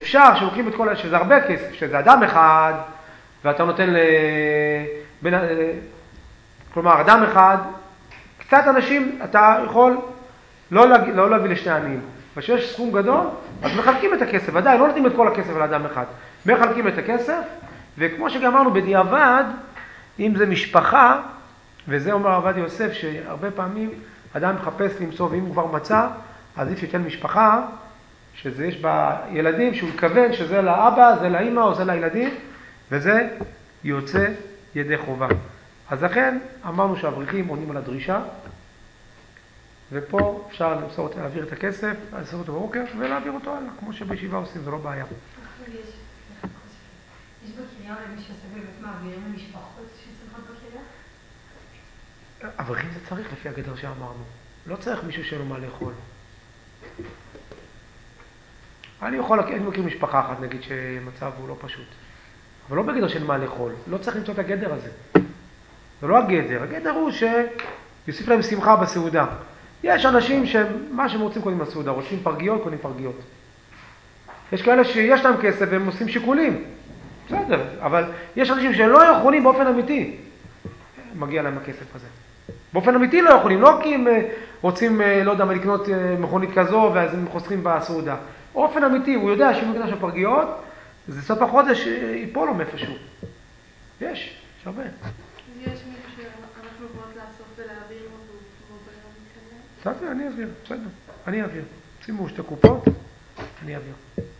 אפשר שלוקחים את כל, שזה הרבה כסף, שזה אדם אחד, ואתה נותן כלומר, אדם אחד, קצת אנשים, אתה יכול לא להביא לשני עניים. וכשיש סכום גדול, אז מחלקים את הכסף, ודאי, לא נותנים את כל הכסף לאדם אחד. מחלקים את הכסף, וכמו שגם אמרנו, בדיעבד, אם זה משפחה, וזה אומר עבד יוסף, שהרבה פעמים אדם מחפש למצוא, ואם הוא כבר מצא, אז אם שייתן משפחה, שזה יש בה ילדים, שהוא יכוון שזה לאבא, זה לאמא או זה לילדים, וזה יוצא ידי חובה. אז לכן אמרנו שהאברכים עונים על הדרישה, ופה אפשר להעביר את הכסף, לעשות אותו בבוקר, ולהעביר אותו הלאה, כמו שבישיבה עושים, זה לא בעיה. יש בקריה למי שסביב את מעבירים למשפחות שצריכות בקריה? אברכים זה צריך לפי הגדר שאמרנו. לא צריך מישהו שאין לו מה לאכול. אני מכיר משפחה אחת, נגיד, שמצב הוא לא פשוט. אבל לא בגדר שאין מה לאכול. לא צריך למצוא את הגדר הזה. זה לא הגדר. הגדר הוא שיוסיף להם שמחה בסעודה. יש אנשים שמה שהם רוצים קונים בסעודה, רוצים פרגיות, קונים פרגיות. יש כאלה שיש להם כסף והם עושים שיקולים. בסדר, אבל יש אנשים שלא יכולים באופן אמיתי. מגיע להם הכסף הזה. באופן אמיתי לא יכולים, לא כי הם רוצים, לא יודע מה, לקנות מכונית כזו, ואז הם חוסכים בסעודה. באופן אמיתי, הוא יודע שאם הוא קנה של פרגיות, זה סוף החודש ייפול לו מאיפשהו. יש הרבה. יש מישהו שאנחנו יכולות לאסוף ולהעביר אותו כמו ביום כזה? אני אעביר, בסדר. אני אעביר. שימו שתי קופות, אני אעביר.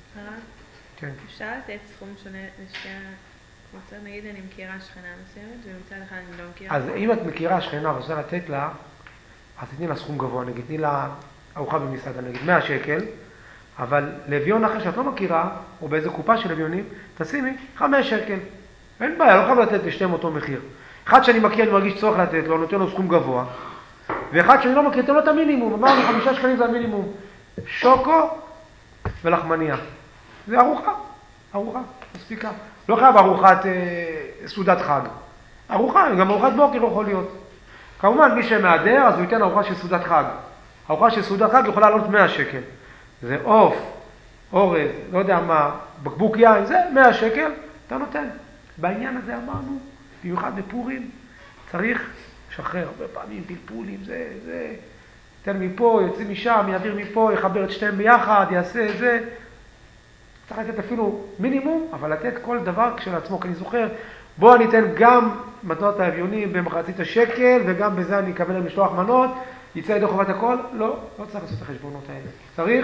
כן. אפשר לתת סכום שונה לשתי הקבוצות? נגיד אני מכירה שכנה מסוימת, ומצד אחד אני לא מכירה. אז אם את מכירה שכנה ורוצה לתת לה, אז תתני לה סכום גבוה, נגיד, תתני לה ארוחה במסעדה, נגיד 100 שקל, אבל לביון אחר שאת לא מכירה, או באיזה קופה של לביונים, תשימי 5 שקל. אין בעיה, לא חייב לתת לשתיהם אותו מחיר. אחד שאני מכיר, אני מרגיש צורך לתת לו, נותן לו סכום גבוה, ואחד שאני לא מכיר, תן לו את המינימום. אמרנו 5 שקלים זה המינימום. שוקו ולחמניה. זה ארוחה, מספיקה. לא חייב ארוחת סעודת חג. ארוחה, גם ארוחת בוקר לא יכול להיות. כמובן, מי שמעדר, אז הוא ייתן ארוחה של סעודת חג. ארוחה של סעודת חג יכולה לעלות 100 שקל. זה עוף, אורז, לא יודע מה, בקבוק יין, זה 100 שקל, אתה נותן. בעניין הזה אמרנו, במיוחד בפורים, צריך לשחרר הרבה פעמים פלפולים, זה, תן מפה, יוצא משם, יעביר מפה, יחבר את שתיהם ביחד, יעשה את זה. צריך לתת אפילו מינימום, אבל לתת כל דבר כשלעצמו, כי אני זוכר, בוא אני אתן גם מתנות האביונים במחצית השקל, וגם בזה אני אקבל להם משלוח מנות, יצא ידי חובת הכל, לא צריך לעשות את החשבונות האלה. צריך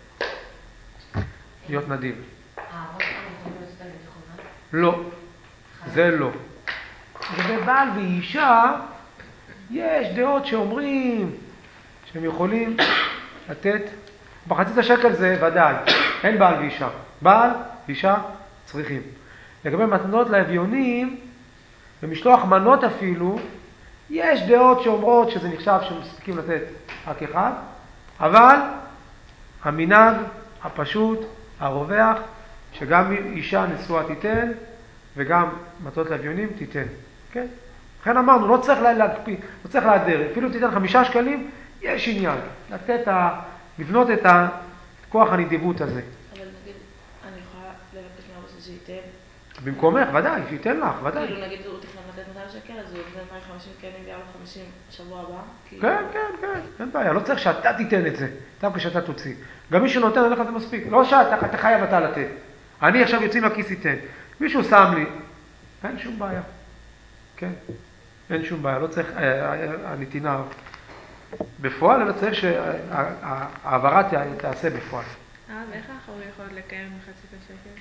להיות נדיב. לא, זה לא. ובבעל ואישה, יש דעות שאומרים שהם יכולים לתת, מחצית השקל זה ודאי, אין בעל ואישה. בעל ואישה צריכים. לגבי מתנות לאביונים, במשלוח מנות אפילו, יש דעות שאומרות שזה נחשב שמספיקים לתת רק אחד, אבל המנהג הפשוט, הרווח, שגם אישה נשואה תיתן, וגם מתנות לאביונים תיתן. כן? לכן אמרנו, לא צריך להקפיא, לא צריך להדר. אפילו תיתן 5 שקלים, יש עניין. לבנות את כוח הנדיבות הזה. אבל נגיד, אני יכולה לבקש מאבא שייתן? במקומך, ודאי, שייתן לך, ודאי. כאילו נגיד הוא תכנן לתת 200 שקל, אז הוא ייתן 150 שקלים ויהיה לו 50 שבוע הבא? כן, אין בעיה, לא צריך שאתה תיתן את זה, דווקא שאתה תוציא. גם מי שנותן לך זה מספיק, לא שאתה חייב אתה לתת. אני עכשיו יוצא מהכיס ייתן. מישהו שם לי, אין שום בעיה. כן, אין שום בעיה, לא צריך הנתינה בפועל, אלא צריך שהעברה תעשה בפועל. ואיך אנחנו יכולים לקיים מחצית השקל?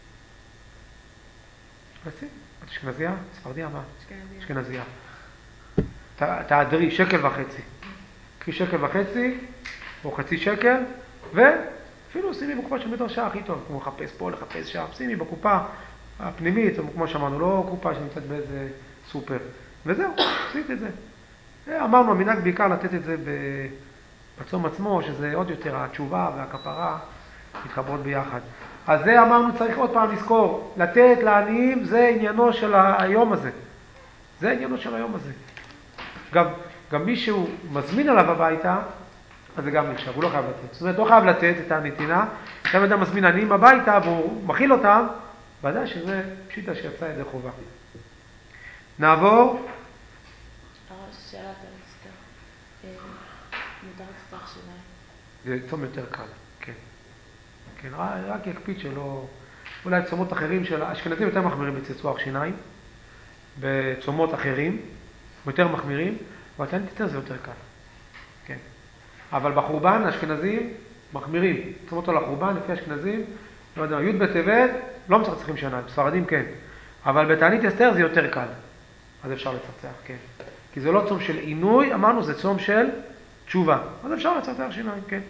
חצי? את אשכנזייה? ספרדיה מה? אשכנזייה. תעדרי 1.5 שקל. קחי 1.5 שקל או חצי שקל, ואפילו שימי בקופה של מדרשה הכי טוב, כמו לחפש פה, לחפש שם, שימי בקופה הפנימית, או כמו שאמרנו, לא קופה שנמצאת באיזה סופר. וזהו, עשית את זה. אמרנו, המנהג בעיקר לתת את זה בצום עצמו, שזה עוד יותר התשובה והכפרה מתחברות ביחד. אז זה אמרנו, צריך עוד פעם לזכור, לתת לעניים זה עניינו של היום הזה. זה עניינו של היום הזה. גם מי שהוא מזמין עליו הביתה, אז זה גם נחשב, הוא לא חייב לתת. זאת אומרת, לא חייב לתת את הנתינה, גם אדם מזמין עניים הביתה והוא מכיל אותם, ודאי שזה פשיטה שיצא ידי חובה. נעבור. שאלת הרצתה, מותר לצטח שיניים. זה צום יותר קל, כן. כן, רק יקפיד שלא... אולי צומות אחרים של... אשכנזים יותר מחמירים בצחצוח שיניים, בצומות אחרים, יותר מחמירים, אבל תן זה יותר קל. כן. אבל בחורבן, האשכנזים מחמירים. צומות על החורבן, לפי האשכנזים, לא יודע, י' בטבת, לא מצחצחים שיניים, ספרדים כן. אבל בתענית אסתר זה יותר קל. אז אפשר לצחצח, כן. כי זה לא צום של עינוי, אמרנו, זה צום של תשובה. אז אפשר לצחצח שיניים, כן.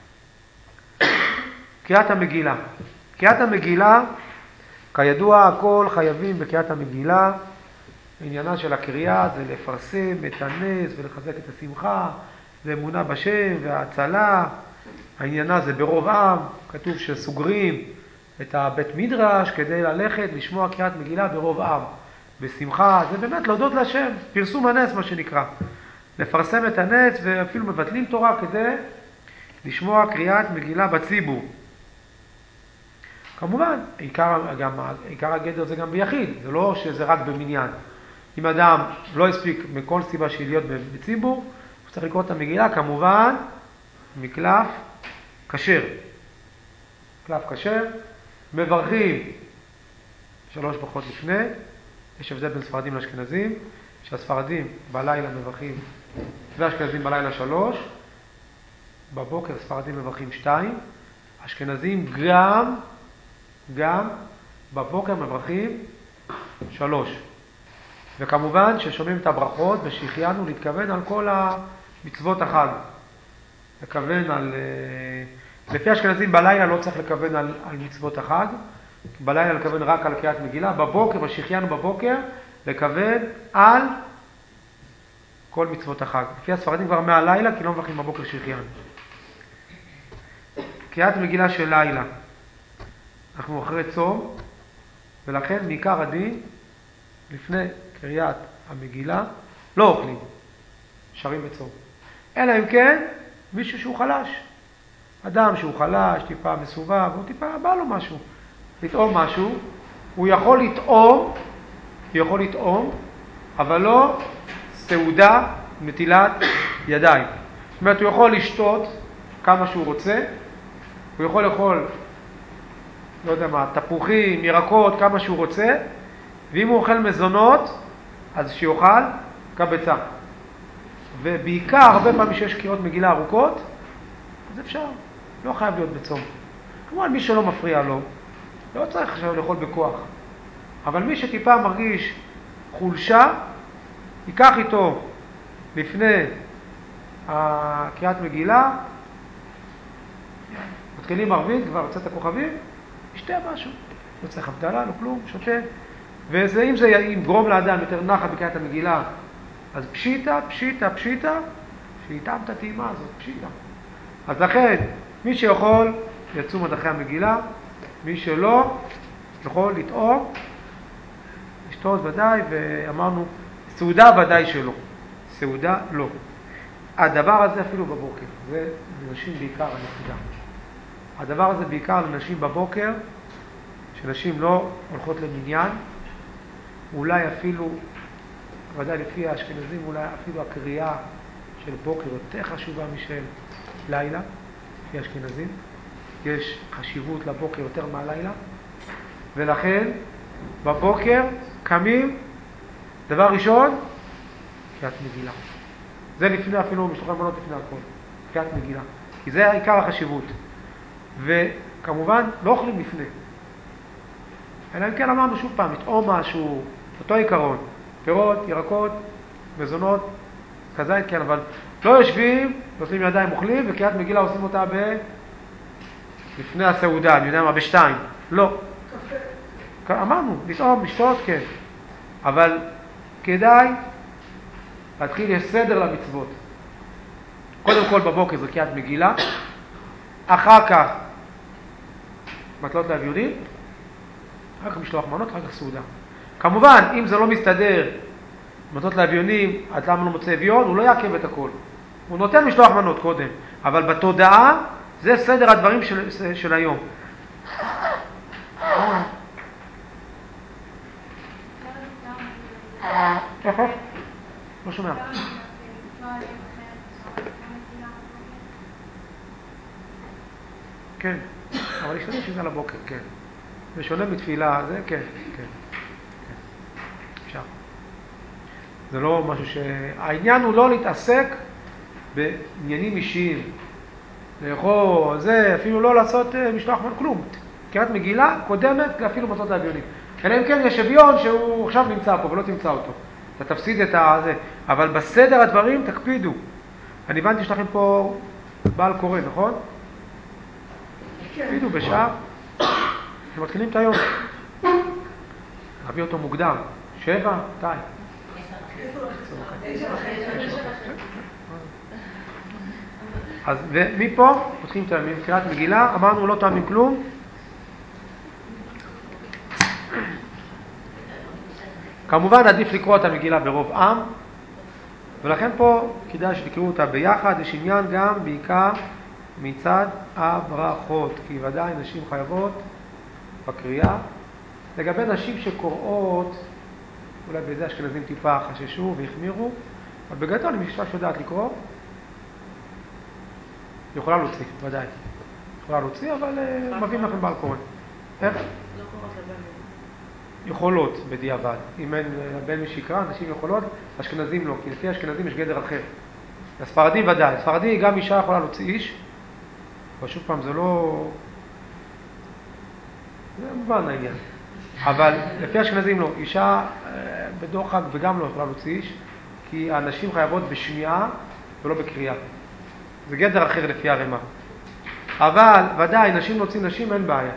קריאת המגילה. קריאת המגילה, כידוע, הכל חייבים בקריאת המגילה. עניינה של הקריאה זה לפרסם את הנס ולחזק את השמחה, ואמונה בשם וההצלה. העניינה זה ברוב עם, כתוב שסוגרים את הבית מדרש כדי ללכת לשמוע קריאת מגילה ברוב עם. בשמחה, זה באמת להודות להשם, פרסום הנס מה שנקרא. לפרסם את הנס ואפילו מבטלים תורה כדי לשמוע קריאת מגילה בציבור. כמובן, עיקר הגדר זה גם ביחיד, זה לא שזה רק במניין. אם אדם לא הספיק מכל סיבה שהיא להיות בציבור, הוא צריך לקרוא את המגילה, כמובן, מקלף כשר. מקלף כשר, מברכים 3 ברכות לפני, יש הבדל בין ספרדים לאשכנזים, שהספרדים בלילה מברכים, והאשכנזים בלילה 3, בבוקר ספרדים מברכים 2, אשכנזים גם בבוקר מברכים 3. וכמובן ששומעים את הברכות ושהחיינו להתכוון על כל המצוות החג. לכוון על... לפי אשכנזים בלילה לא צריך לכוון על מצוות החג, בלילה לכוון רק על קריאת מגילה, בבוקר, בשחיינו בבוקר, לכוון על כל מצוות החג. לפי הספרדים כבר מהלילה, כי לא מברכים בבוקר שחיינו. קריאת מגילה של לילה. אנחנו אחרי צום, ולכן מעיקר הדין, לפני קריאת המגילה, לא אוכלים, שרים בצום. אלא אם כן, מישהו שהוא חלש. אדם שהוא חלש, טיפה מסובב, או טיפה בא לו משהו. לטעום משהו, הוא יכול לטעום, אבל לא סעודה נטילת ידיים. זאת אומרת, הוא יכול לשתות כמה שהוא רוצה, הוא יכול לאכול, לא יודע מה, תפוחים, ירקות, כמה שהוא רוצה, ואם הוא אוכל מזונות, אז שיאכל קבצה. ובעיקר, הרבה פעמים שיש קריאות מגילה ארוכות, אז אפשר, לא חייב להיות בצום. כמובן, מי שלא מפריע לו, לא צריך עכשיו לאכול בכוח. אבל מי שטיפה מרגיש חולשה, ייקח איתו לפני קריאת מגילה, מתחילים ערבית, כבר יוצאת הכוכבים, ישתה משהו. לא צריך הבדלה, לא כלום, שותה. ואם זה יגרום לאדם יותר נחת בקריאת המגילה, אז פשיטה, שיטעם את הטעימה הזאת, פשיטה. אז לכן, מי שיכול, יצום עד אחרי המגילה, מי שלא, יכול לטעום, לשתות ודאי, ואמרנו, סעודה ודאי שלא. סעודה לא. הדבר הזה אפילו בבוקר, זה לנשים בעיקר הנקודה. הדבר הזה בעיקר לנשים בבוקר, שנשים לא הולכות למניין, אולי אפילו, ודאי לפי האשכנזים, אולי אפילו הקריאה של בוקר יותר חשובה משל לילה, לפי האשכנזים. יש חשיבות לבוקר יותר מהלילה, ולכן בבוקר קמים, דבר ראשון, קריאת מגילה. זה לפני אפילו משלוחי מנות לפני הכל, קריאת מגילה. כי זה עיקר החשיבות. וכמובן לא אוכלים לפני. אלא אם כן אמרנו שוב פעם, לטעום משהו, אותו עיקרון. פירות, ירקות, מזונות, כזה, כן, אבל לא יושבים, נותנים ידיים אוכלים, וקריאת מגילה עושים אותה לפני הסעודה, אני יודע מה, ב2. לא. אמרנו, לטעום, לשתות, כן. אבל כדאי להתחיל סדר למצוות. קודם כל בבוקר זה קריאת מגילה, אחר כך מטלות לאביונים, אחר כך משלוח מנות, אחר כך סעודה. כמובן, אם זה לא מסתדר, מטלות לאביונים, אדם לא מוצא אביון, הוא לא יעכב את הכל. הוא נותן משלוח מנות קודם. אבל בתודעה זה סדר הדברים של היום. איך? לא שומע. כן, אבל להשתמש שזה על הבוקר, כן. זה שונה מתפילה, זה כן, כן, כן. אפשר. זה לא משהו העניין הוא לא להתעסק בעניינים אישיים. לאכול, זה, אפילו לא לעשות משלוח כלום. קריאת מגילה קודמת אפילו מצוות האביונים. אלא אם כן יש אביון שהוא עכשיו נמצא פה ולא תמצא אותו. אתה תפסיד את זה. אבל בסדר הדברים תקפידו. אני הבנתי שלכם פה בעל קורא, נכון? תקפידו בשעה. אתם מתחילים את היום. נביא אותו מוקדם. 7, די. 10:30. אז ומפה פותחים את הימים, קריאת מגילה, אמרנו לא טועמים כלום. כמובן עדיף לקרוא את המגילה ברוב עם, ולכן פה כדאי שתקראו אותה ביחד. יש עניין גם בעיקר מצד הברכות, כי ודאי נשים חייבות בקריאה. לגבי נשים שקוראות, אולי בזה אשכנזים טיפה חששו והחמירו, אבל בגדול אם אישה שיודעת לקרוא, יכולה להוציא, ודאי. יכולה להוציא, אבל מביאים לכם בעל קורא. איך? לא קוראות לבן. יכולות בדיעבד. אם אין בן משיקרא, נשים יכולות, אשכנזים לא, כי לפי אשכנזים יש גדר אחר. הספרדי ודאי. הספרדי גם אישה יכולה להוציא איש, אבל שוב פעם זה לא... זה מובן העניין. אבל לפי אשכנזים לא. אישה בדוחק וגם לא יכולה להוציא איש, כי הנשים חייבות בשמיעה ולא בקריאה. זה גדר אחר לפי הרמה. אבל ודאי, נשים להוציא נשים אין בעיה.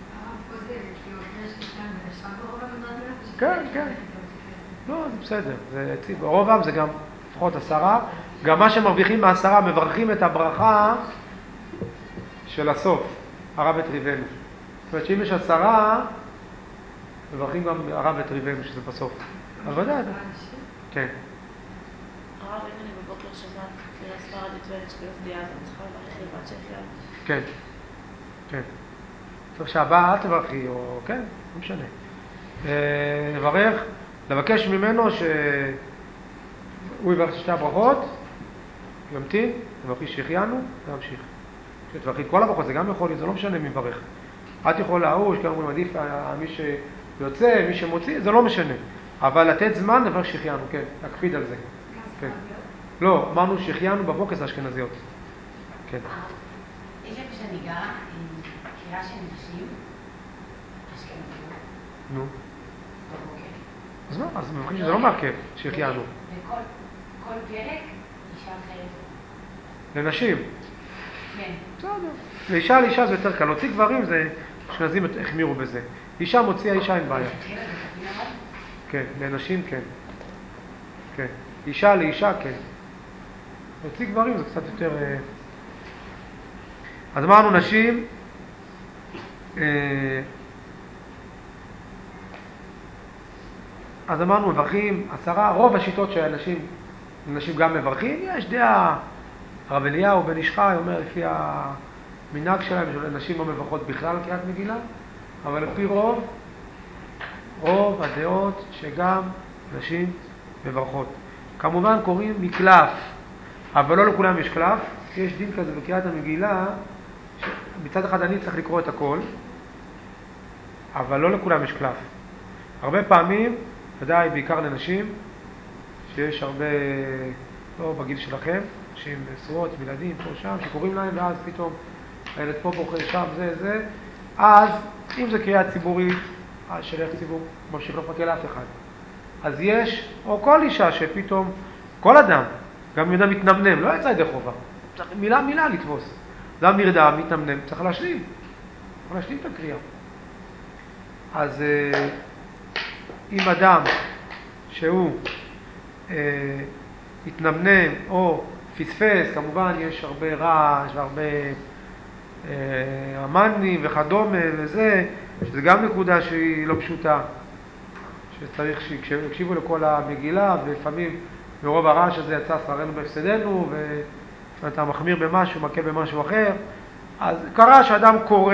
כן, כן. לא, זה בסדר. זה ציב. ברובם זה גם לפחות 10. גם מה שמרוויחים מ10 מברכים את הברכה של הסוף. הרב וטריבנו. זאת אומרת שאם יש 10, מברכים גם הרב וטריבנו שזה בסוף. אבל ודאי. כן. הרב, אם אני בבוקר שומעת קריאה ספרדית ואין שטויות דיאז, אני צריכה לברך לבת שהחיינו. כן, כן. צריך שהבא אל תברכי, או כן, לא משנה. לברך, לבקש ממנו שהוא יברך שתי הברכות, ימתין, תברכי שהחיינו, להמשיך. כשתברכי כל הברכות, זה גם יכול להיות, זה לא משנה מי מברך. את יכולה, שכאן אומרים, עדיף מי שיוצא, מי שמוציא, זה לא משנה. אבל לתת זמן לברך שהחיינו, כן, להקפיד על זה. כן. לא, אמרנו שהחיינו בבוקר זה אשכנזיות. כן. יש איפה שאני גרה עם קריאה של נשים, אשכנזיות. נו. בבוקר. אז לא, אז מבחין שזה לא מעכב, שהחיינו. וכל פרק אישה אחרת. לנשים. כן. בסדר. לאישה לאישה זה יותר קל. להוציא גברים זה, אשכנזים החמירו בזה. אישה מוציאה אישה אין בעיה. כן, לנשים כן. כן. אישה לאישה כן. להוציא גברים זה קצת יותר... אז אמרנו נשים, אז אמרנו מברכים 10, רוב השיטות שהנשים גם מברכים, יש דעה, הרב אליהו בן איש חי אומר לפי המנהג שלהם, שנשים לא מברכות בכלל קריאת מגילה, אבל לפי רוב הדעות שגם נשים מברכות. כמובן קוראים מקלף, אבל לא לכולם יש קלף, יש דין כזה בקריאת המגילה, מצד אחד אני צריך לקרוא את הכל, אבל לא לכולם יש קלף. הרבה פעמים, ודאי בעיקר לנשים, שיש הרבה, לא בגיל שלכם, נשים נשואות, ילדים פה שם, שקוראים להם, ואז פתאום הילד פה בוכה שם, זה, אז אם זה קריאה ציבורית, שליח ציבור ממשיך לא מחכה לאף אחד. אז יש, או כל אישה שפתאום, כל אדם, גם אדם מתנמנם, לא יצא ידי חובה, צריך מילה לתפוס. אדם נרדם, מתנמנם, צריך להשלים את הקריאה. אז אם אדם שהוא התנמנם או פספס, כמובן יש הרבה רעש והרבה אמנים וכדומה וזה, שזה גם נקודה שהיא לא פשוטה, שצריך שיקשיבו לכל המגילה, ולפעמים מרוב הרעש הזה יצא שכרנו בהפסדנו, אתה מחמיר במשהו, מקל במשהו אחר. אז קרה שאדם קורא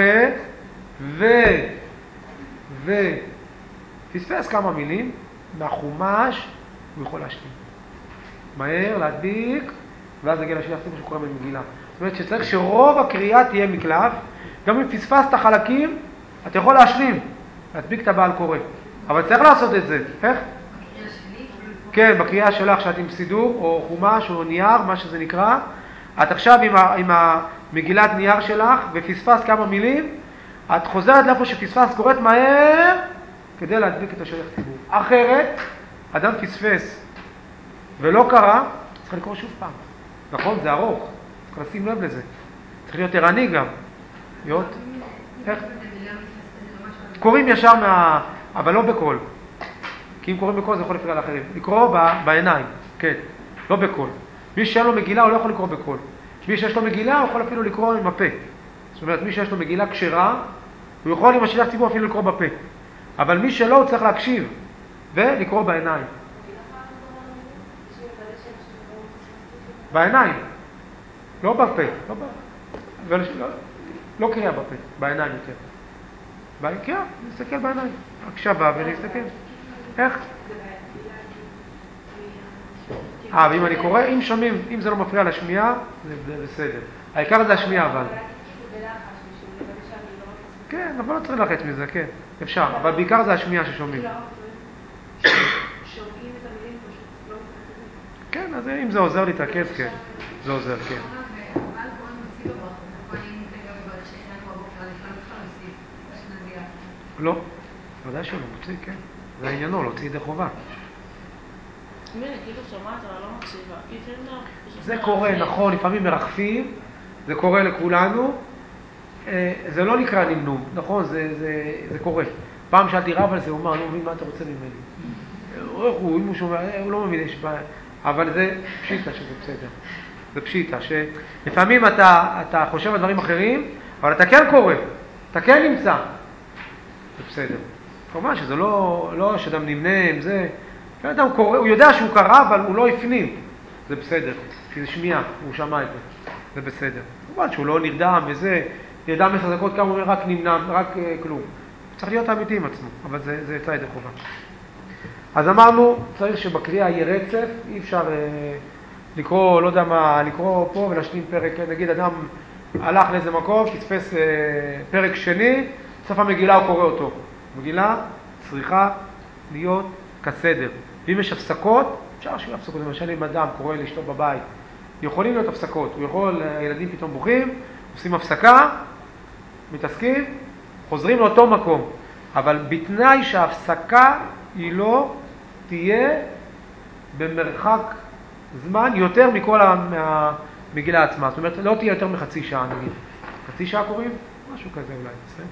פספס כמה מילים מהחומש, הוא יכול להשלים. מהר, להדביק, ואז נגיע לשליח ציבור שקורא במגילה. זאת אומרת שצריך שרוב הקריאה תהיה מקלף, גם אם פספסת חלקים, אתה יכול להשלים, להדביק את הבעל קורא. אבל צריך לעשות את זה. איך? בקריאה שלי? כן, בקריאה שלך שאת עם סידור, או חומש, או נייר, מה שזה נקרא. את עכשיו עם המגילת נייר שלך, ופספסת כמה מילים, את חוזרת לאיפה שפספסת, קוראת מהר, כדי להדביק את השליח ציבור. אחרת, אדם פספס ולא קרה, צריך לקרוא שוב פעם. נכון? זה ארוך. צריך לשים לב לזה. צריך להיות ערני גם. להיות? איך? קוראים ישר אבל לא בקול. כי אם קוראים בקול זה יכול להפריע לאחרים. לקרוא בעיניים. כן. לא בקול. מי שאין לו מגילה הוא לא יכול לקרוא בקול. מי שיש לו מגילה הוא יכול אפילו לקרוא עם הפה. זאת אומרת, מי שיש לו מגילה כשרה, הוא יכול עם השליח ציבור אפילו לקרוא בפה. אבל מי שלא הוא צריך להקשיב ולקרוא בעיניים. בעיניים. לא בפה. לא קריאה בפה. בעיניים יותר. קריאה, נסתכל בעיניים. הקשבה ונסתכל. איך? ואם אני קורא, אם שומעים, אם זה לא מפריע לשמיעה, זה בסדר. העיקר זה השמיעה אבל. כן, אבל לא צריך לחץ מזה, כן. אפשר, אבל בעיקר זה השמיעה ששומעים. שומעים את המילים פשוט לא מתרכזים. כן, אז אם זה עוזר להתרכז, כן. זה עוזר, כן. אבל קוראים מוציא בברכות. נכון, אם כרגע בברך שהחלנו בבוקר, אני יכולה בכלל להוסיף. שנגיע. לא, ודאי שלא, מוציא, כן. זה העניינו, להוציא ידי חובה. כאילו שומעת, אבל לא מקשיבה. זה קורה, נכון, לפעמים מרחפים, זה קורה לכולנו. זה לא נקרא נמנום, נכון, זה קורה. פעם שאלתי רב על זה, הוא אמר, אני לא מבין מה אתה רוצה ממני. אם הוא שומע, הוא לא מבין, יש בעיה. אבל זה פשיטה שזה בסדר. זה פשיטה, שלפעמים אתה חושב על דברים אחרים, אבל אתה כן קורא, אתה כן נמצא. זה בסדר. כמובן שזה לא שאדם נמנם, זה... אדם קורא, הוא יודע שהוא קרא, אבל הוא לא הפנים. זה בסדר, כי זה שמיעה, הוא שמע את זה. זה בסדר. כמובן שהוא לא נרדם וזה, נרדם 10 דקות כמה הוא אומר, רק נמנם, רק כלום. צריך להיות אמיתי עם עצמו, אבל זה יצא ידי חובה. אז אמרנו, צריך שבקריאה יהיה רצף, אי אפשר לקרוא, לא יודע מה, לקרוא פה ולהשלים פרק, נגיד אדם הלך לאיזה מקום, תתפס פרק שני, סוף המגילה הוא קורא אותו. מגילה צריכה להיות כסדר. ואם יש הפסקות, אפשר שיהיו הפסקות. למשל אם אדם קורא לאשתו בבית, יכולים להיות הפסקות. הוא יכול, הילדים פתאום בוכים, עושים הפסקה, מתעסקים, חוזרים לאותו מקום. אבל בתנאי שההפסקה היא לא תהיה במרחק זמן יותר מכל המגילה עצמה. זאת אומרת, לא תהיה יותר מחצי שעה נגיד. חצי שעה קוראים? משהו כזה אולי.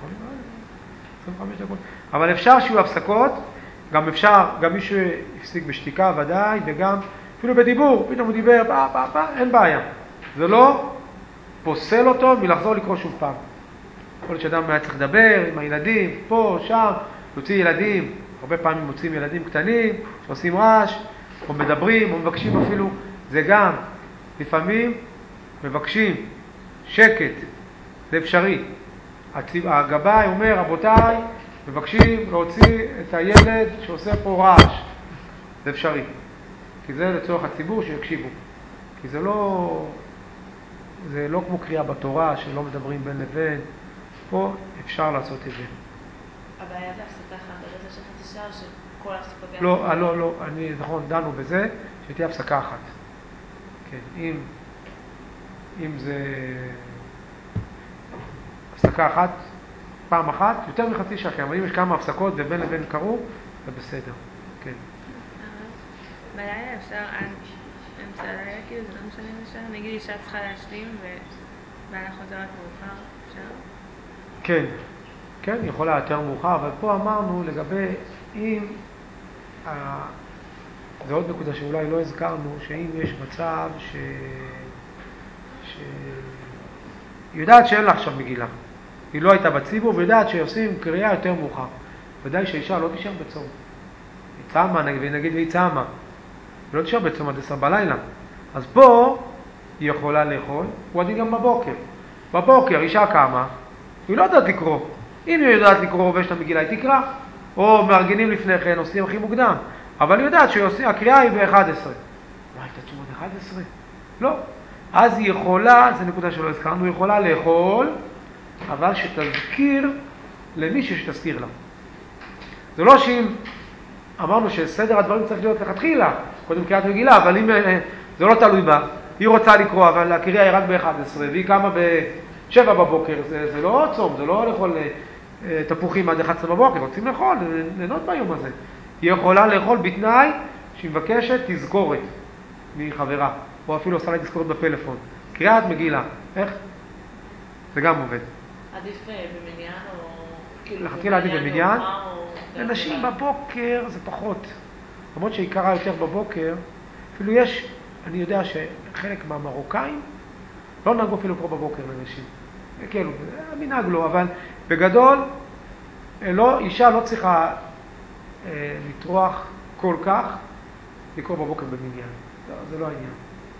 25 דקות. אבל אפשר שיהיו הפסקות, גם אפשר, גם מי שהפסיק בשתיקה ודאי, וגם אפילו בדיבור, פתאום הוא דיבר, אין בעיה. זה לא פוסל אותו מלחזור לקרוא שוב פעם. יכול להיות שאדם היה צריך לדבר עם הילדים, פה, שם, להוציא ילדים, הרבה פעמים מוצאים ילדים קטנים, שעושים רעש, או מדברים, או מבקשים אפילו, זה גם, לפעמים מבקשים שקט, זה אפשרי. הגבאי אומר, רבותיי, מבקשים להוציא את הילד שעושה פה רעש. זה אפשרי. כי זה לצורך הציבור שיקשיבו. כי זה לא כמו קריאה בתורה, שלא מדברים בין לבין. פה אפשר לעשות את זה. הבעיה זה הפסקה אחת, בגלל זה שחצי שעה שכל ההפסקות... לא, נכון, דנו בזה, שתהיה הפסקה אחת. כן, אם זה הפסקה אחת, פעם אחת, יותר מחצי שעה, אבל אם יש כמה הפסקות ובין לבין קרו, זה בסדר, כן. בלילה אפשר עד אמצע הלילה, כאילו זה לא משנה לשעה, נגיד אישה צריכה להשלים ובעלה חוזר רק מאוחר, אפשר? כן, יכולה יותר מאוחר, אבל פה אמרנו לגבי אם, זה עוד נקודה שאולי לא הזכרנו, שאם יש מצב יודעת שאין לה עכשיו מגילה, היא לא הייתה בציבור ויודעת שעושים קריאה יותר מאוחר, ודאי שהאישה לא תישאר בצום, היא צמה, נגיד והיא צמה, היא לא תישאר בצום עד 10 בלילה, אז פה היא יכולה לאכול, הוא הדין גם בבוקר. בבוקר אישה קמה, היא לא יודעת לקרוא. אם היא יודעת לקרוא ויש לה מגילה, היא תקרא. או מארגנים לפני כן, עושים הכי מוקדם. אבל היא יודעת שהקריאה היא ב-11. מה, הייתה תשובות 11? לא. אז היא יכולה, זו נקודה שלא הזכרנו, היא יכולה לאכול, אבל שתזכיר למישהו שתזכיר לה. זה לא שאם אמרנו שסדר הדברים צריך להיות לכתחילה, קודם קריאת מגילה, אבל אם זה לא תלוי בה, היא רוצה לקרוא, אבל הקריאה היא רק ב-11, והיא קמה ב-7 בבוקר, זה לא צום, זה לא לאכול תפוחים עד 11 בבוקר, רוצים לאכול, ליהנות ביום הזה. היא יכולה לאכול בתנאי שהיא מבקשת תזכורת מחברה, או אפילו עושה לה תזכורת בפלאפון. קריאת מגילה, איך? זה גם עובד. עדיף במניין או... לכתחילה עדיף במניין. לנשים בבוקר זה פחות. למרות שעיקרה יותר בבוקר, אפילו יש, אני יודע שחלק מהמרוקאים לא נהגו אפילו פה בבוקר לנשים. כאילו, מנהג לא, אבל בגדול, אישה לא צריכה לטרוח כל כך לקרוא בבוקר במניין. לא, זה לא העניין.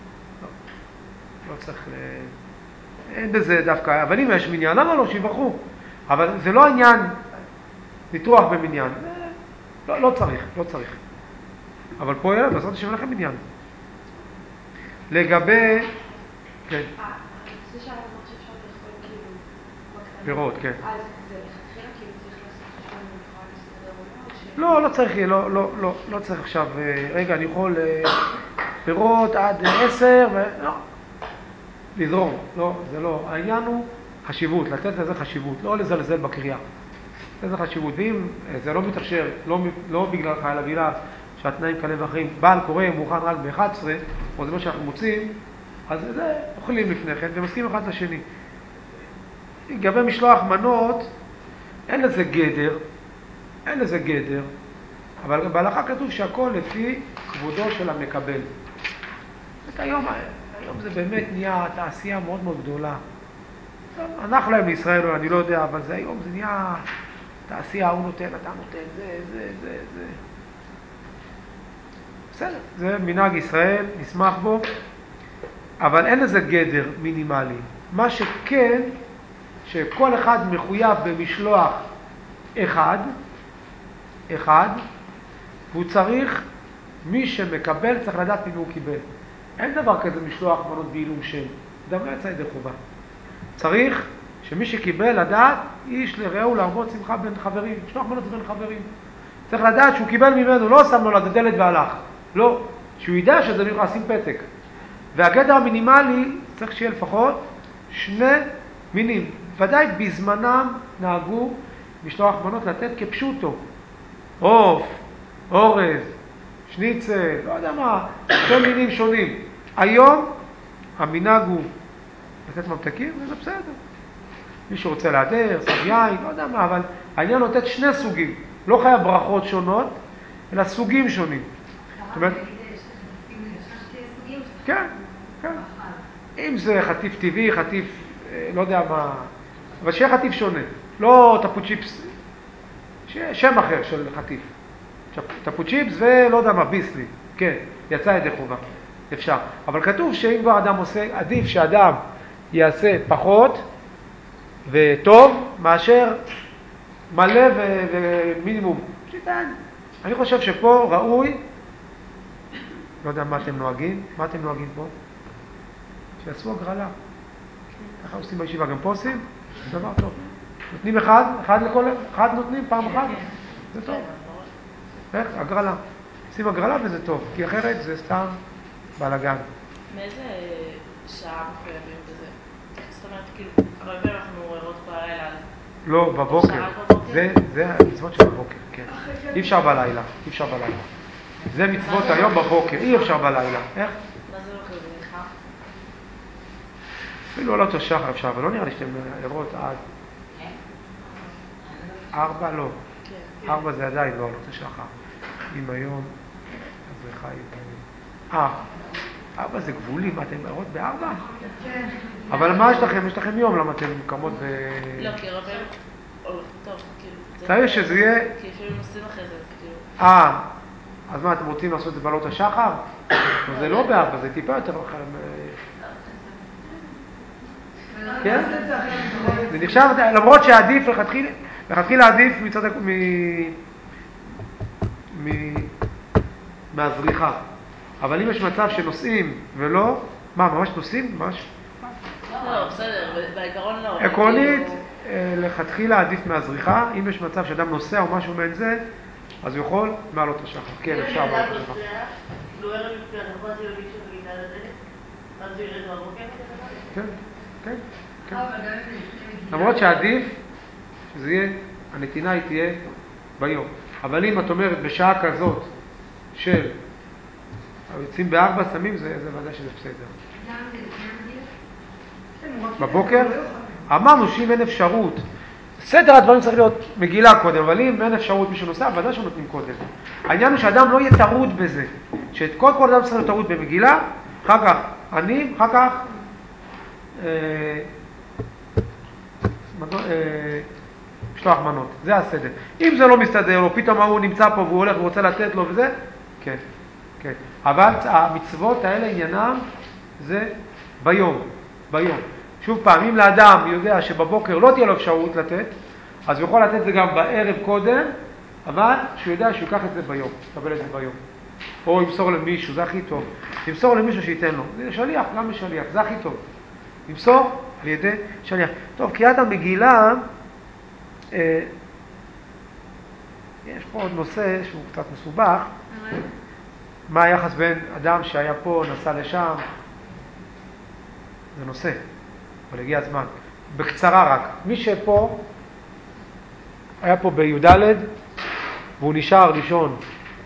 לא צריך אין בזה דווקא, אבל אם יש מניין, למה לא? שיבחרו. אבל זה לא העניין לטרוח במניין. לא צריך, לא צריך. אבל פה ילד, בעזרת השם לכם מניין. לגבי... כן. זה שאלה אמרת שאפשר לאכול כאילו... פירות, כן. אז זה לכתחילה כאילו צריך לעשות חשבון מיוחד לסדר או לא? לא צריך, לא צריך עכשיו, רגע, אני יכול פירות עד 10, לא. לזרום, לא, זה לא. העניין הוא חשיבות, לתת לזה חשיבות, לא לזלזל בקריאה. איזה חשיבות, ואם זה לא מתאפשר, לא בגלל חייל אבילה, שהתנאים כאלה ואחרים, בעל קורא מוכן רק ב-11, או זה מה שאנחנו מוצאים, אז זה אוכלים לפני כן, ומסכים אחד לשני. לגבי משלוח מנות, אין לזה גדר, אבל בהלכה כתוב שהכל לפי כבודו של המקבל. היום זה באמת נהיה תעשייה מאוד מאוד גדולה. אנחנו להם לישראל, אני לא יודע, אבל זה היום, זה נהיה תעשייה, הוא נותן, אתה נותן, זה. בסדר, זה מנהג ישראל, נשמח בו, אבל אין לזה גדר מינימלי. מה שכן, שכל אחד מחויב במשלוח אחד, והוא צריך, מי שמקבל צריך לדעת מי הוא קיבל. אין דבר כזה משלוח מנות בעילום שם, דבר יצא ידי חובה. צריך שמי שקיבל לדעת, איש לרעהו להרבות שמחה בין חברים, משלוח מנות בין חברים. צריך לדעת שהוא קיבל ממנו, לא שם לו לדלת והלך, לא, שהוא ידע שזה נראה לשים פתק. והגדר המינימלי צריך שיהיה לפחות 2 מינים. ודאי בזמנם נהגו משלוח מנות לתת כפשוטו. עוף, אורז, שניצל, לא יודע מה, 2 מינים שונים. היום המנהג הוא לתת ממתקים, וזה בסדר. מי שרוצה להדר, סב יין, לא יודע מה, אבל העניין לתת 2 סוגים. לא חייב ברכות שונות, אלא סוגים שונים. זאת אומרת, כן. אם זה חטיף טבעי, חטיף, לא יודע מה, אבל שיהיה חטיף שונה. לא טפוצ'יפס, שיהיה שם אחר של חטיף. טפוצ'יפס ולא יודע מה, ביסלי. כן, יצא ידי חובה. אפשר. אבל כתוב שאם כבר אדם עושה, עדיף שאדם יעשה פחות וטוב, מאשר מלא ומינימום. שיטן. אני חושב שפה ראוי, לא יודע מה אתם נוהגים פה? שיעשו הגרלה. ככה עושים בישיבה, גם פה עושים? זה דבר טוב. נותנים אחד לכל, אחד נותנים פעם אחת? זה טוב. איך? הגרלה. עושים הגרלה וזה טוב, כי אחרת זה סתם בלגן. מאיזה שעה מחויבים בזה? זאת אומרת, כאילו, הרבה פעמים אנחנו רואות בלילה. לא, בבוקר. זה המצוות של בבוקר, כן. אי אפשר בלילה. זה מצוות היום בבוקר, אי אפשר בלילה. איך? מה זה לא כזה נלחם? אפילו לא תושחר אפשר, אבל לא נראה לי שאתם ערות עד 4, לא. 4 זה עדיין לא תושחר. אם היום, אז זה חי. 4 זה גבולי, מה אתם ערות ב4? כן. אבל מה יש לכם? יש לכם יום, למה אתם קמות ב... לא, כי הרבה... טוב, כאילו... צריך שזה יהיה... כי לפעמים עושים אחרי זה, כאילו... אז מה, אתם רוצים לעשות את זה בעלות השחר? זה לא ב4, זה טיפה יותר אחר. כן? זה נחשב, למרות שעדיף, לכתחילה עדיף מהזריחה. אבל אם יש מצב שנוסעים ולא, ממש נוסעים? ממש? לא, בסדר, בעיקרון לא. עקרונית, לכתחילה עדיף מהזריחה. אם יש מצב שאדם נוסע או משהו מעין זה, אז הוא יכול מעלות השחר. כן, אפשר מעלות השחר. כאילו ערב לפני, אתה יכול להציע למישהו וגידה על הדלת? ואז הוא ירד בבוקר? כן, כן, כן. למרות שעדיף שזה יהיה, הנתינה היא תהיה ביום. אבל אם את אומרת בשעה כזאת של יוצאים ב4 שמים, זה ודאי שזה בסדר. בבוקר? אמרנו שאם אין אפשרות, סדר הדברים צריך להיות מגילה קודם, אבל אם אין אפשרות מישהו נוסף, ודאי שנותנים קודם. העניין הוא שאדם לא יהיה טרוד בזה, שאת כל אדם צריך להיות טרוד במגילה, אחר כך אני, אחר כך משלוח מנות, זה הסדר. אם זה לא מסתדר לו, פתאום הוא נמצא פה והוא הולך ורוצה לתת לו וזה, כן, כן. אבל המצוות האלה עניינם זה ביום. שוב פעם, אם לאדם יודע שבבוקר לא תהיה לו אפשרות לתת, אז הוא יכול לתת את זה גם בערב קודם, אבל שהוא יודע שהוא ייקח את זה ביום, יקבל את זה ביום. או ימסור למישהו, זה הכי טוב. ימסור למישהו שייתן לו. זה שליח, למה שליח? זה הכי טוב. ימסור על ידי שליח. טוב, קריאת המגילה, יש פה עוד נושא שהוא קצת מסובך. מה היחס בין אדם שהיה פה, נסע לשם? זה נושא, אבל הגיע הזמן. בקצרה רק, מי שפה, היה פה בי"ד, והוא נשאר ראשון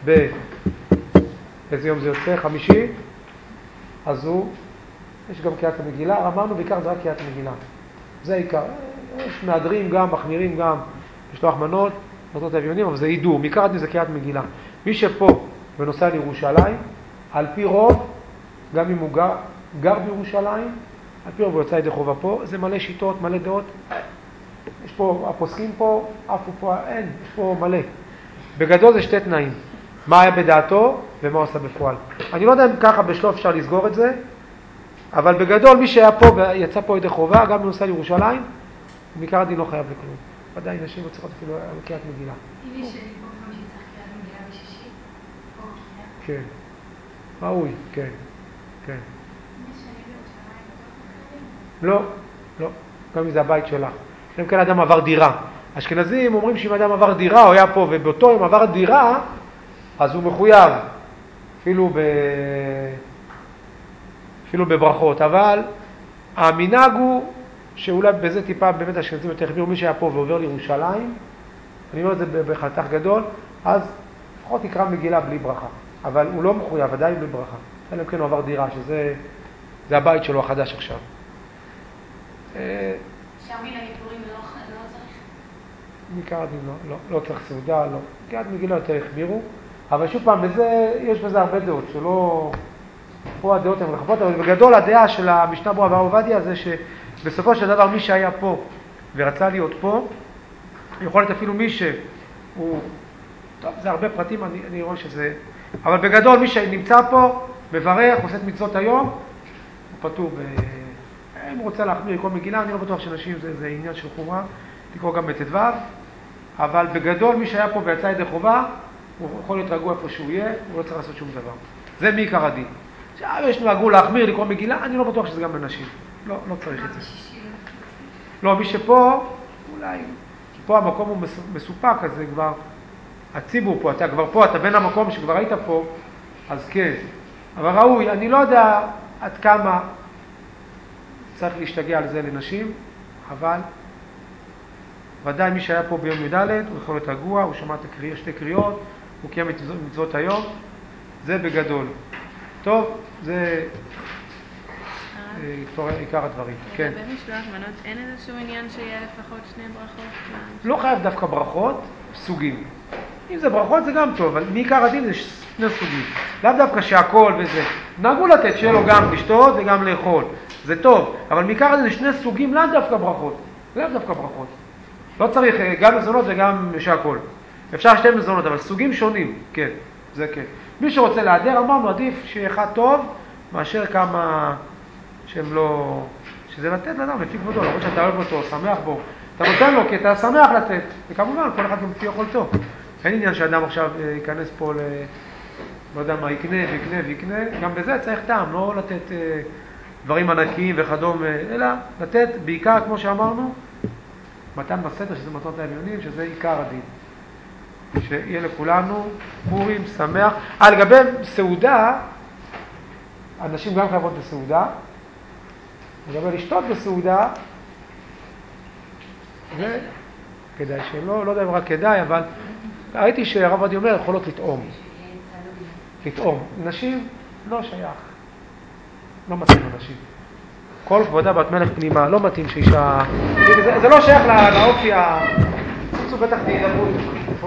איזה יום זה יוצא? חמישי, אז יש גם קריאת המגילה, אמרנו בעיקר זה רק קריאת המגילה. זה העיקר. יש מהדרים גם, מחמירים גם, לשלוח מנות, נותנות אביונים, אבל זה עידור. מעיקר זה קריאת מגילה. מי שפה ונוסע לירושלים, על פי רוב, גם אם הוא גר בירושלים, על פי רוב הוא יוצא ידי חובה פה, זה מלא שיטות, מלא דעות. יש פה, הפוסקים פה, אף פה, אין, יש פה מלא. בגדול זה שתי תנאים. מה היה בדעתו ומה עושה בפועל. אני לא יודע אם ככה בשלוף אפשר לסגור את זה, אבל בגדול מי שהיה פה ויצא פה ידי חובה, גם בנוסע לירושלים, בעיקר הדין לא חייב לכלום. ודאי נשים לא צריכות אפילו קריאת מגילה. אם יש פה חמישי צריך קריאת מגילה בשישי, או קריאה? כן, ראוי, כן, כן. אם יש שני בירושלים, לא, גם אם זה הבית שלך. אם כן אדם עבר דירה. אשכנזים אומרים שאם אדם עבר דירה, הוא היה פה ובאותו יום עבר דירה, אז הוא מחויב, אפילו בברכות. אבל המנהג הוא שאולי בזה טיפה באמת אשכנזים יותר החמירו, מי שהיה פה ועובר לירושלים, אני אומר את זה בחתך גדול, אז לפחות יקרא מגילה בלי ברכה. אבל הוא לא מחויב, עדיין בלי ברכה. אלא אם כן הוא עבר דירה, שזה הבית שלו החדש עכשיו. שעמין הניפורים לא צריך? בעיקר הדין לא צריך סעודה, לא. קריאת מגילה יותר החמירו, אבל שוב פעם, יש בזה הרבה דעות, שלא... פה הדעות הן רחבות, אבל בגדול הדעה של המשנה ברורה והרב עובדיה זה שבסופו של דבר מי שהיה פה ורצה להיות פה, יכול להיות אפילו מי שהוא... טוב, זה הרבה פרטים, אני רואה שזה... אבל בגדול מי שנמצא פה, מברך, עושה את מצוות היום, הוא פטור אם רוצה להחמיר לקרוא מגילה, אני לא בטוח שנשים זה עניין של חומרה, לקרוא גם בט"ו, אבל בגדול מי שהיה פה ויצא ידי חובה, הוא יכול להיות רגוע איפה שהוא יהיה, הוא לא צריך לעשות שום דבר. זה מעיקר הדין. יש נהגו להחמיר לקרוא מגילה, אני לא בטוח שזה גם בנשים. לא צריך את זה. לא, מי שפה, אולי, כי פה המקום הוא מסופק, אז זה כבר, הציבור פה, אתה כבר פה, אתה בין המקום שכבר היית פה, אז כן. אבל ראוי, אני לא יודע עד כמה צריך להשתגע על זה לנשים, אבל ודאי מי שהיה פה ביום י"ד, הוא יכול להיות רגוע, הוא שמע את שתי קריאות, הוא קיים את מצוות היום, זה בגדול. טוב, זה עיקר הדברים. כן. במשלוח מנות אין איזשהו עניין שיהיה לפחות 2 ברכות? לא חייב דווקא ברכות, סוגים. אם זה ברכות זה גם טוב, אבל מעיקר הדין זה 2 סוגים. לאו דווקא שהכל וזה. נהגו לתת שיהיה לו גם לשתות וגם לאכול. זה טוב, אבל מעיקר הדין זה 2 סוגים, לאו דווקא ברכות. לא צריך גם מזונות וגם שהכל. אפשר 2 מזונות, אבל סוגים שונים, כן, זה כן. מי שרוצה להיעדר, אמרנו, עדיף שיהיה אחד טוב, מאשר כמה שהם לא שזה לתת לאדם לפי כבודו, למרות שאתה אוהב אותו, שמח בו, אתה נותן לו כי אתה שמח לתת, וכמובן כל אחד גם לפי יכולתו. אין עניין שאדם עכשיו ייכנס פה לא יודע מה, יקנה, גם בזה צריך טעם, לא לתת דברים ענקיים וכדום, אלא לתת בעיקר, כמו שאמרנו, מתן בסתר, שזה מתנות העליונים, שזה עיקר הדין. שיהיה לכולנו פורים, שמח. לגבי סעודה, אנשים גם חייבות בסעודה, לגבי לשתות בסעודה, וכדאי שלא, לא יודע אם רק כדאי, אבל ראיתי שהרב עובדיה אומר, יכולות לטעום. נשים לא שייך, לא מתאים לנשים. כל כבודה בת מלך פנימה, לא מתאים שאישה, זה לא שייך לאופי, בטח תדברו.